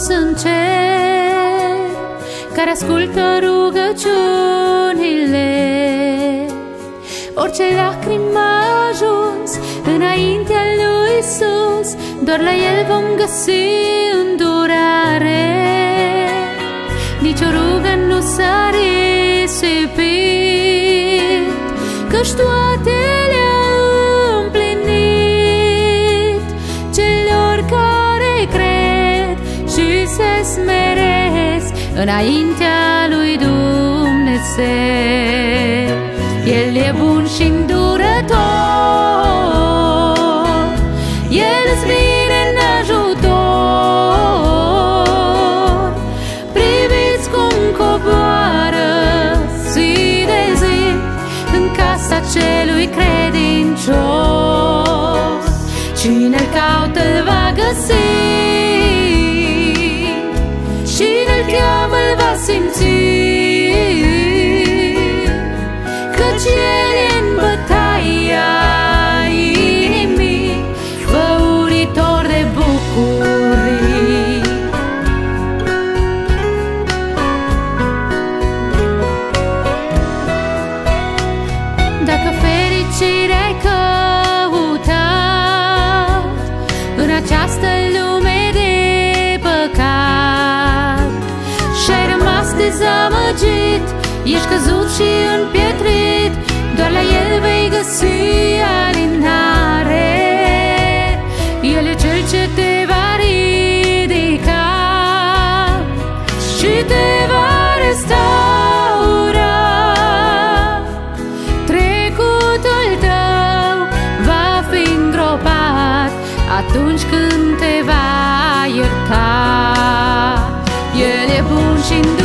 în cer, care ascultă rugăciunile. Orice lacrimă a ajuns înaintea lui Iisus, doar la El vom găsi îndurare. Nici o rugă nu s-a risipit, căci toate le-a împlinit. Celor care cred și se smeresc înaintea lui Dumnezeu, El e bun și îndurător, El îți vine în ajutor. Priviți cum coboară zi de zi în casa celui credincios. Cine-l caută îl va găsi, cine-l cheamă îl va simți, căci El e în bătaia inimii, făuritor de bucurii. Dacă fericirea ai căutat în această lume de păcat și-ai rămas dezamăgit, ești căzut și împietrit, doar la El vei găsi alinare. El e Cel ce te va ridica și te va restaura. Trecutul tău va fi îngropat atunci când te va ierta. El e bun și